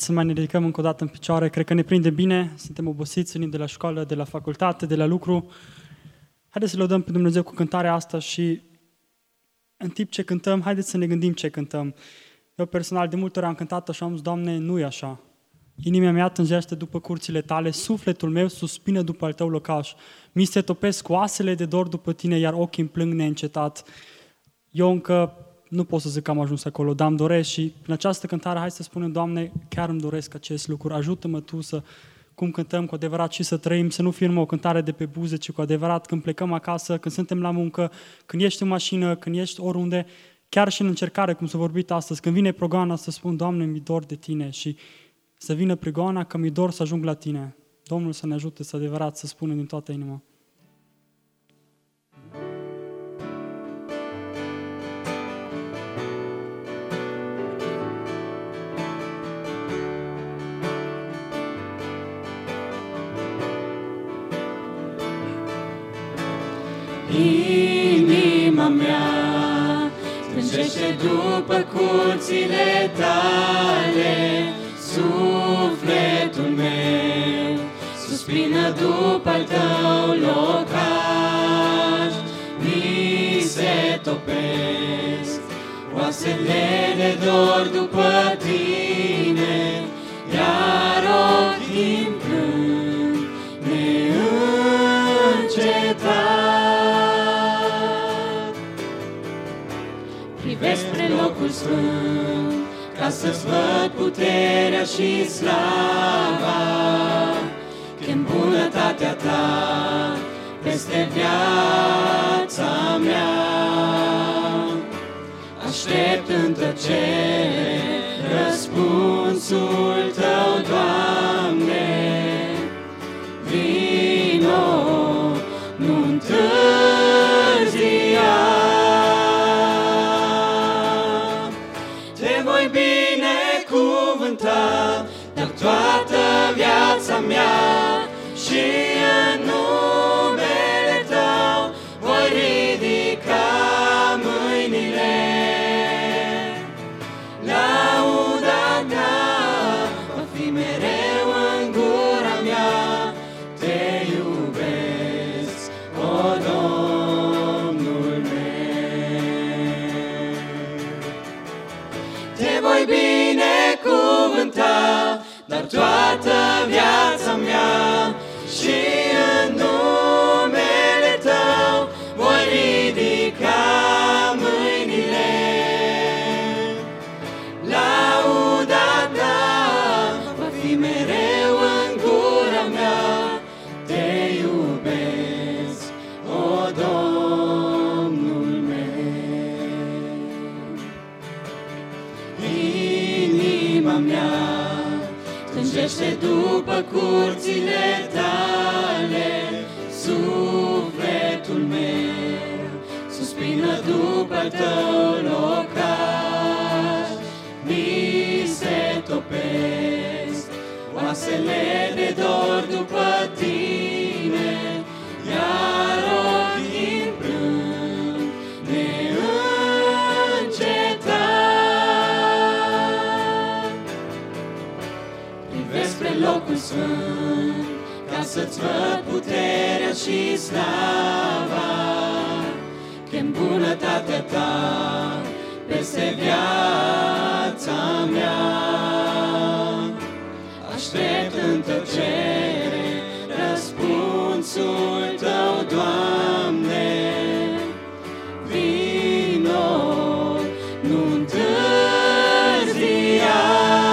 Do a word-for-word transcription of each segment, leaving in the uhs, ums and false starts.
să mai ne ridicăm încă o dată în picioare. Cred că ne prinde bine, suntem obosiți, venim de la școală, de la facultate, de la lucru. Haideți să lăudăm pe Dumnezeu cu cântarea asta și în timp ce cântăm, haideți să ne gândim ce cântăm. Eu personal de multe ori am cântat și am zis, Doamne, nu e așa. Inima mea tânjește după curțile tale, sufletul meu suspină după al tău locaș. Mi se topesc oasele de dor după tine, iar ochii îmi plâng neîncetat. Eu încă nu pot să zic că am ajuns acolo, dar îmi doresc și în această cântare, hai să spunem, Doamne, chiar îmi doresc acest lucru. Ajută-mă Tu să, cum cântăm cu adevărat și să trăim, să nu fie numai o cântare de pe buze, ci cu adevărat când plecăm acasă, când suntem la muncă, când ești în mașină, când ești oriunde, chiar și în încercare, cum s-a vorbit astăzi, când vine prigoana să spun, Doamne, mi dor de Tine și să vină prigoana că mi dor să ajung la Tine. Domnul să ne ajute să adevărat să spunem din toată inima. Inima mea strângește după curțile Tale, sufletul meu suspină după al Tău locaș. Mi se topesc oasele de dor după Tine, iar ochii-mi plâng neîncetat. Privesc spre locul sfânt ca să-ți văd puterea și slava, chem bunătatea Ta peste viața mea. Aștept în tăcere răspunsul Tău, Doamne. Vino, nu întârzia. Te voi binecuvânta, dar toată viața mea și în numele Tău voi ridica mâinile. Lauda Ta va fi mereu în gura mea. Te iubesc, o Domnul meu. Te voi binecuvânta, dar toată viața mea și în numele Tău voi ridica mâinile. Lauda Ta va fi mereu în gura mea. Te iubesc, o Domnul meu. Inima mea tânjește după curțile Tale, sufletul meu suspină după al Tău locaș. Mi se topesc oasele de dor după Tine, iar ochii-mi plâng neîncetat. Privesc spre locul sfânt ca să-ți văd puterea și slava, chem bunătatea Ta peste viața mea. Aștept în tăcere răspunsul Tău, Doamne. Vino, nu întârzia.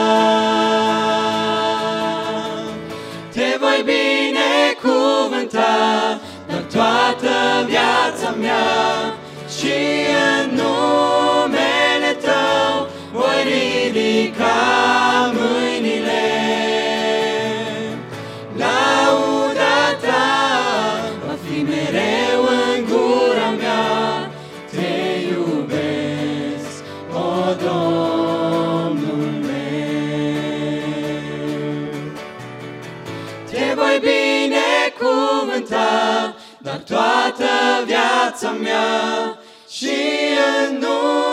Te voi binecuvânta, dar toată viața mea și în numele Tău voi ridica mâinile. Lauda Ta va fi mereu în gura mea. Te iubesc, o Domnul meu. Te voi binecuvânta, dar toată viața mea și în numele